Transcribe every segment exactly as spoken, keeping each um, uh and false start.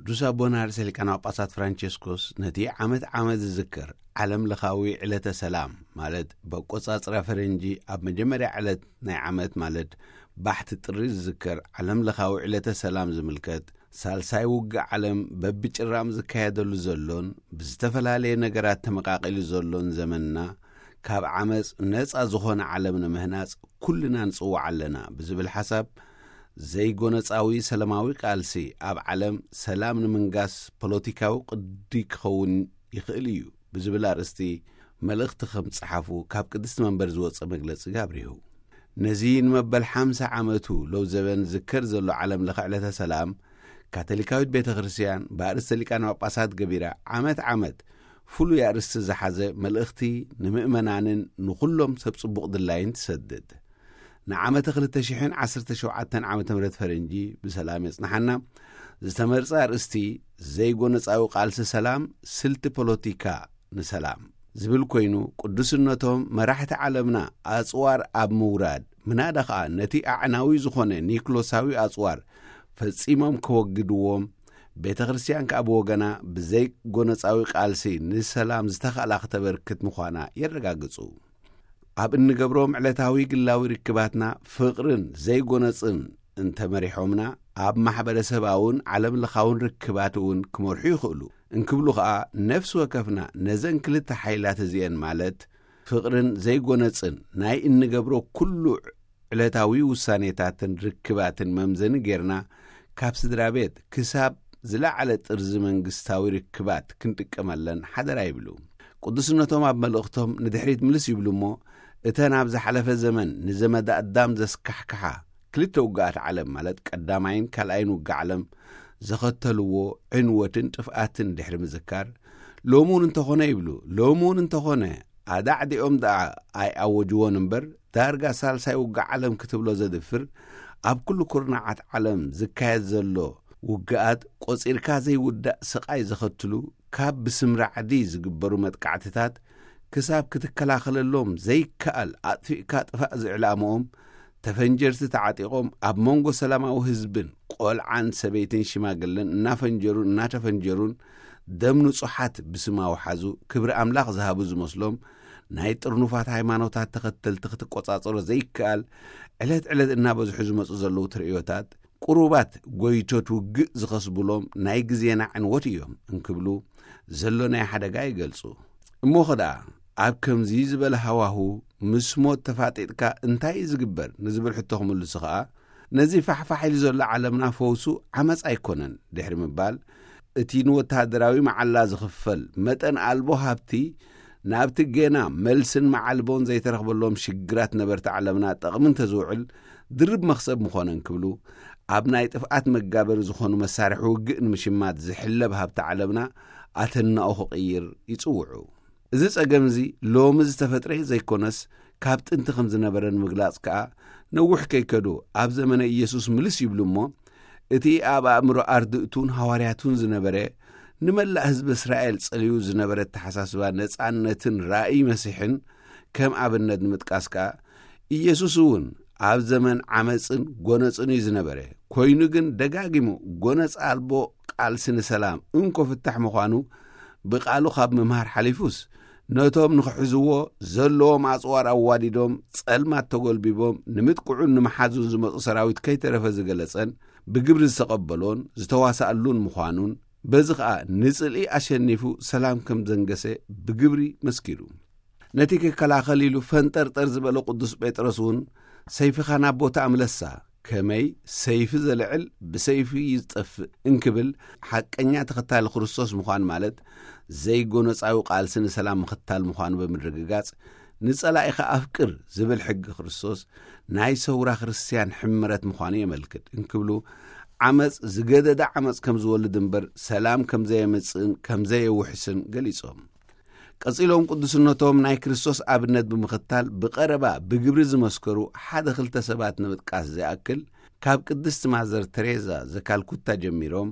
ቅዱስ አቡነ ርእሰ ሊቃነ ጳጳሳት ፍራንቺስኮስ ነቲ ዓመት ዓመት ዝዝክር ዓለም ለኻዊ ዕለተ ሰላም ማለት በቆጻጽራ ፈረንጂ ኣብ መጀመርያ ዕለት ናይ ዓመት ማለት ባሕቲ ጥሪ ዝዝክር ዓለም ለኻዊ ዕለተ ሰላም ዝምልከት ሳልሳይ ውግእ ዓለም በብጭራም ዝካየደሉ ዘሎን ብዝተፈላለየ ነገራት ተመቃቂሉ ዘሎን ዘመንና ካብ ዓመፅ ነፃ ዝኾነ ዓለም ንምህናፅ ኩልና ንጽዋዕ ኣለና ብዝብል ሓሳብ ዘይጎነፃዊ ሰላማዊ ቃልሲ ኣብ ዓለም ሰላም ንምንጋስ ፖለቲካዊ ቅዲ ክኸውን ይኽእል እዩ ብዝብል ኣርእስቲ መልእኽቲ ከም ጽሓፉ ካብ ቅድስቲ መንበር ዝወፅእ መግለፂ ጋብሪሁ ነዚ ንመበል ሓምሳ ዓመቱ ለው ዘበን ዝክር ዘሎ ዓለም ለኸ ዕለተ ሰላም ካቶሊካዊት ቤተ ክርስቲያን በኣርእስተ ሊቃነ ጳጳሳት ገቢራ ዓመት ዓመት ፍሉይ ኣርእስቲ ዝሓዘ መልእኽቲ ንምእመናንን ንኹሎም ሰብ ጽቡቕ ድላይን ትሰድድ ንዓመተ ክልተ ሽሕ ዓሰርተ ሸውዓተ ዓመተ ምህረት ፈረንጂ ብሰላም የጽናሐና ዝተመርጸ ኣርእስቲ ዘይጎነፃዊ ቃልሲ ሰላም ስልቲ ፖለቲካ ንሰላም ዝብል ኮይኑ ቅዱስነቶም መራሕቲ ዓለምና ኣጽዋር ኣብ ምውራድ ምናዳ ኸዓ ነቲ ኣዕናዊ ዝኾነ ኒክሎሳዊ ኣጽዋር ፈጺሞም ከወግድዎም ቤተ ክርስቲያን ካብ ወገና ብዘይ ጎነፃዊ ቃልሲ ንሰላም ዝተኻእላ ክተበርክት ምዃና የረጋግጹ ኣብ እንገብሮም ዕለታዊ ግላዊ ርክባትና ፍቕርን ዘይጎነፅን እንተመሪሖምና ኣብ ማሕበረሰባውን ዓለም ለኻውን ርክባት እውን ክመርሑ ይኽእሉ እንክብሉ ኸዓ ነፍሲ ወከፍና ነዘን ክልተ ሓይላት እዚአን ማለት ፍቕርን ዘይጎነፅን ናይ እንገብሮ ኩሉ ዕለታዊ ውሳኔታትን ርክባትን መምዘኒ ጌርና ካብ ስድራ ቤት ክሳብ ዝለዓለ ጥርዚ መንግስታዊ ርክባት ክንጥቀመለን ሓደራ ይብሉ ቅዱስነቶም ኣብ መልእኽቶም ንድሕሪት ምልስ ይብሉ እሞ እተን ኣብ ዝሓለፈ ዘመን ንዘመዳ ኣዳም ዘስካሕክሓ ክልተ ውግኣት ዓለም ማለት ቀዳማይን ካልኣይን ውግእ ዓለም ዘኸተልዎ ዕንወትን ጥፍኣትን ድሕሪ ምዝካር ሎሙን እንተኾነ ይብሉ ሎሙን እንተኾነ ኣዳዕዲኦም ደኣ ኣይኣወጅዎን እምበር ዳርጋ ሳልሳይ ውግእ ዓለም ክትብሎ ዘድፍር ኣብ ኩሉ ኩርናዓት ዓለም ዝካየድ ዘሎ ውግኣት ቆፂርካ ዘይውዳእ ስቓይ ዘኸትሉ ካብ ብስምራዕዲ ዝግበሩ መጥቃዕትታት ክሳብ ክትከላኸለሎም ዘይከኣል ኣጥፊእካ ጥፋእ ዝዕላምኦም ተፈንጀርቲ ተዓጢቖም ኣብ መንጎ ሰላማዊ ህዝብን ቆልዓን ሰበይትን ሽማግለን እናፈንጀሩን እናተፈንጀሩን ደም ንጹሓት ብስማውሓዙ ክብሪ ኣምላኽ ዝሃቡ ዝመስሎም ናይ ጥርኑፋት ሃይማኖታት ተኸተልቲ ክትቆጻጸሮ ዘይከኣል ዕለት ዕለት እናበዝሑ ዝመፁ ዘለዉ ትርእዮታት ቁሩባት ጐይቶት ውግእ ዝኸስብሎም ናይ ግዜና ዕንወት እዮም እንክብሉ ዘሎ ናይ ሓደጋ ይገልጹ እሞ ኸደኣ ኣብ ከምዚ ዝበለ ሃዋሁ ምስ ሞት ተፋጢጥካ እንታይ ዝግበር ንዝብል ሕቶ ክምልሱ ኸዓ ነዚ ፋሕፋሕ ኢሉ ዘሎ ዓለምና ፈውሱ ዓመፅ ኣይኮነን ድሕሪ ምባል እቲ ንወታደራዊ መዓላ ዝኽፈል መጠን ኣልቦ ሃብቲ ናብቲ ጌና መልስን መዓልቦን ዘይተረኽበሎም ሽግራት ነበርቲ ዓለምና ጠቕሚ እንተዝውዕል ድርብ መኽሰብ ምኾነን ክብሉ ኣብ ናይ ጥፍኣት መጋበሪ ዝኾኑ መሳርሒ ውግእ ንምሽማት ዝሕለብ ሃብቲ ዓለምና ኣተናኦ ክቕይር ይጽውዑ እዚ ጸገም እዚ ሎሚ ዝተፈጥረ ዘይኮነስ ካብ ጥንቲ ከም ዝነበረን ምግላጽ ከዓ ነዊሕ ከይከዱ ኣብ ዘመነ ኢየሱስ ምልስ ይብሉ እሞ እቲ ኣብ ኣእምሮ ኣርድእቱን ሃዋርያቱን ዝነበረ ንመላእ ህዝቢ እስራኤል ጸልዩ ዝነበረ ተሓሳስባ ነጻነትን ራእይ መሲሕን ከም ኣብነት ንምጥቃስ ከዓ ኢየሱስ እውን ኣብ ዘመን ዓመፅን ጐነፅን እዩ ዝነበረ ኮይኑ ግን ደጋጊሙ ጐነፅ ኣልቦ ቃልሲ ንሰላም እንኮ ፍታሕ ምዃኑ ብቓሉ ካብ ምምሃር ሓሊፉስ ነቶም ንኽሕዝዎ ዘለዎም ኣጽዋር ኣዋዲዶም ጸልማት ተጐልቢቦም ንምጥቅዑን ንምሓዙን ዝመፁ ሰራዊት ከይተረፈ ዝገለጸን ብግብሪ ዝተቐበሎን ዝተዋሳኣሉን ምዃኑን በዚ ኸዓ ንጽልኢ ኣሸኒፉ ሰላም ከም ዘንገሰ ብግብሪ መስኪሩ ነቲ ክከላኸል ኢሉ ፈንጠርጠር ዝበሎ ቅዱስ ጴጥሮስ እውን ሰይፍኻ ናብ ቦታ ኣምለሳ ከመይ ሰይፊ ዘልዕል ብሰይፊ ይዝጠፍእ እንክብል ሓቀኛ ተኸታሊ ክርስቶስ ምዃን ማለት ዘይጎነፃዊ ቃልሲ ንሰላም ምኽታል ምዃኑ ብምድርግጋጽ ንጸላኢኻ ኣፍቅር ዝብል ሕጊ ክርስቶስ ናይ ሰውራ ክርስቲያን ሕምረት ምዃኑ የመልክት እንክብሉ ዓመፅ ዝገደዳ ዓመፅ ከም ዝወልድ እምበር ሰላም ከም ዘየመጽእን ከም ዘየውሕስን ገሊጾም ቀጺሎም ቅዱስነቶም ናይ ክርስቶስ ኣብነት ብምኽታል ብቐረባ ብግብሪ ዝመስከሩ ሓደ ክልተ ሰባት ንምጥቃስ ዝኣክል ካብ ቅድስቲ ማዘር ተሬዛ ዘካልኩታ ጀሚሮም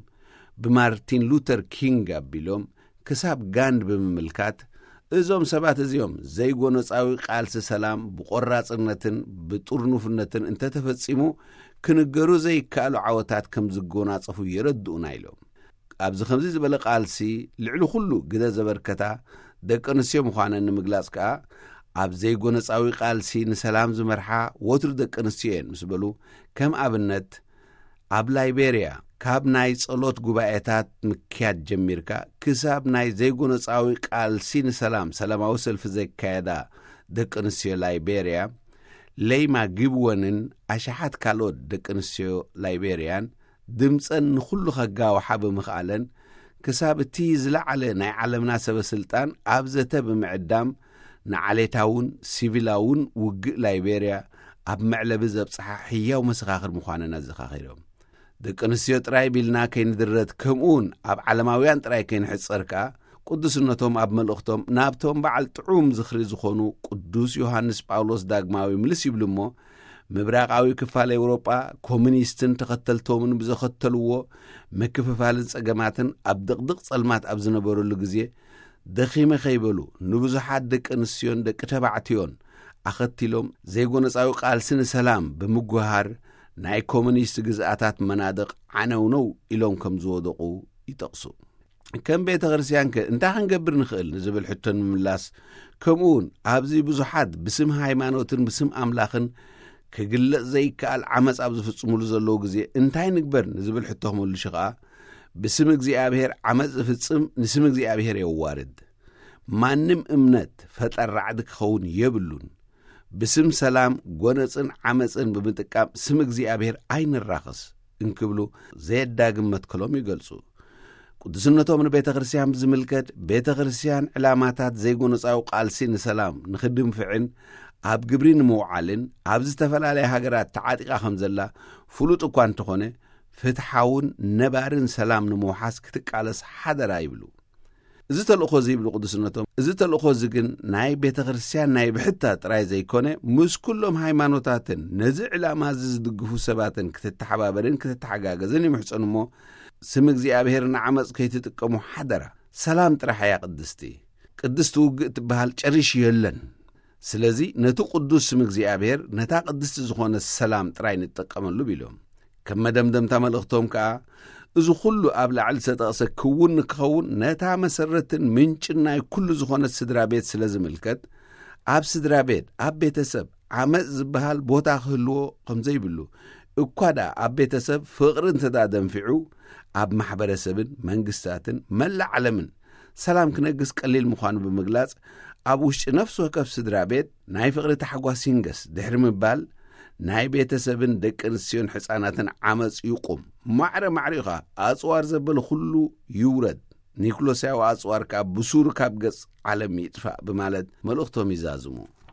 ብማርቲን ሉተር ኪንግ ኣቢሎም ክሳብ ጋንድ ብምምልካት እዞም ሰባት እዚኦም ዘይጎነፃዊ ቃልሲ ሰላም ብቆራጽነትን ብጥርኑፍነትን እንተተፈጺሙ ክንገሩ ዘይከኣሉ ዓወታት ከም ዝጎናጸፉ ይረድኡና ኢሎም ኣብዚ ከምዚ ዝበለ ቃልሲ ልዕሊ ኩሉ ግደ ዘበርከታ ደቂ ኣንስትዮ ምዃነን ንምግላጽ ከዓ ኣብ ዘይጎነፃዊ ቃልሲ ንሰላም ዝመርሓ ወትሩ ደቂ ኣንስትዮ እየን ምስ በሉ ከም ኣብነት ኣብ ላይቤርያ ካብ ናይ ጸሎት ጉባኤታት ምክያድ ጀሚርካ ክሳብ ናይ ዘይጎነፃዊ ቃልሲ ንሰላም ሰላማዊ ሰልፊ ዘካየዳ ደቂ ኣንስትዮ ላይቤርያ ለይማ ግብወንን ኣሽሓት ካልኦት ደቂ ኣንስትዮ ላይቤርያን ድምፀን ንኹሉ ኸጋውሓ ብምኽኣለን ክሳብ እቲ ዝለዓለ ናይ ዓለምና ሰበስልጣን ኣብ ዘተ ብምዕዳም ንዓሌታውን ሲቪላውን ውግእ ላይቤርያ ኣብ መዕለቢ ዘብፅሓ ሕያው መሰኻኽር ምዃነን ኣዘኻኺሮም ደቂ ኣንስትዮ ጥራይ ቢልና ከይንድረት ከምኡውን ኣብ ዓለማውያን ጥራይ ከይንሕፀር ከዓ ቅዱስነቶም ኣብ መልእኽቶም ናብቶም በዓል ጥዑም ዝኽሪ ዝኾኑ ቅዱስ ዮሃንስ ጳውሎስ ዳግማዊ ምልስ ይብሉ እሞ ምብራቃዊ ክፋል ኤውሮጳ ኮሙኒስትን ተኸተልቶምን ብዘኸተልዎ ምክፍፋልን ጸገማትን ኣብ ድቕድቕ ጸልማት ኣብ ዝነበሩሉ ግዜ ደኺመ ኸይበሉ ንብዙሓት ደቂ ኣንስትዮን ደቂ ተባዕትዮን ኣኸቲሎም ዘይጎነፃዊ ቃልሲ ንሰላም ብምጉሃር ናይ ኮሙኒስት ግዝኣታት መናድቕ ዓነውነው ኢሎም ከም ዝወደቑ ይጠቕሱ ከም ቤተ ክርስቲያን ከ እንታይ ክንገብር ንኽእል ንዝብል ሕቶ ንምምላስ ከምኡውን ኣብዚ ብዙሓት ብስም ሃይማኖትን ብስም ኣምላኽን ክግለጽ ዘይከኣል ዓመፅ ኣብ ዝፍጽሙሉ ዘለዉ ግዜ እንታይ ንግበር ንዝብል ሕቶ ክመልሹ ከዓ ብስም እግዚኣብሔር ዓመፅ ዝፍጽም ንስም እግዚኣብሔር የዋርድ ማንም እምነት ፈጠር ራዕዲ ክኸውን የብሉን ብስም ሰላም ጎነፅን ዓመፅን ብምጥቃም ስም እግዚኣብሔር ኣይንራኸስ እንክብሉ ዘየዳግም መትከሎም ይገልጹ ቅዱስነቶም ንቤተ ክርስቲያን ብዝምልከት ቤተ ክርስቲያን ዕላማታት ዘይጎነፃዊ ቃልሲ ንሰላም ንኽድንፍዕን ኣብ ግብሪ ንምውዓልን ኣብ ዝተፈላለየ ሃገራት ተዓጢቓ ከም ዘላ ፍሉጥ እኳ እንተኾነ ፍትሓውን ነባርን ሰላም ንምውሓስ ክትቃለስ ሓደራ ይብሉ እዚ ተልእኾ እዚ ይብሉ ቅዱስነቶም እዚ ተልእኾ እዚ ግን ናይ ቤተ ክርስቲያን ናይ ብሕታ ጥራይ ዘይኮነ ምስ ኩሎም ሃይማኖታትን ነዚ ዕላማ እዚ ዝድግፉ ሰባትን ክትተሓባበርን ክትተሓጋገዝን ይምሕፀኑ እሞ ስም እግዚኣብሔር ንዓመፅ ከይትጥቀሙ ሓደራ ሰላም ጥራሕ እያ ቅድስቲ ቅድስቲ ውግእ ትበሃል ጨሪሽ የለን ስለዚ ነቲ ቅዱስ ስም እግዚኣብሔር ነታ ቅድስቲ ዝኾነ ሰላም ጥራይ ንጥቀመሉ ኢሎም ከም መደምደምታ መልእኽቶም ከዓ እዚ ኩሉ ኣብ ላዕሊ ዝተጠቕሰ ክውን ንክኸውን ነታ መሰረትን ምንጭን ናይ ኩሉ ዝኾነ ስድራ ቤት ስለ ዝምልከት ኣብ ስድራ ቤት ኣብ ቤተሰብ ዓመፅ ዝበሃል ቦታ ክህልዎ ከም ዘይብሉ እኳ ዳ ኣብ ቤተሰብ ፍቕሪ እንተዳደንፊዑ ኣብ ማሕበረሰብን መንግስታትን መላእ ዓለምን ሰላም ክነግስ ቀሊል ምዃኑ ብምግላጽ ኣብ ውሽጢ ነፍሲ ወከፍ ስድራ ቤት ናይ ፍቕሪ ተሓጓስ ይንገስ ድሕሪ ምባል ናይ ቤተሰብን ደቂ ኣንስትዮን ሕፃናትን ዓመፅ ይቁም ማዕረ ማዕሪኻ ኣጽዋር ዘበለ ኩሉ ይውረድ ኒኮሎሳዊ ኣጽዋር ካብ ብሱሩ ካብ ገጽ ዓለም ይጥፋእ ብማለት መልእኽቶም ይዛዝሙ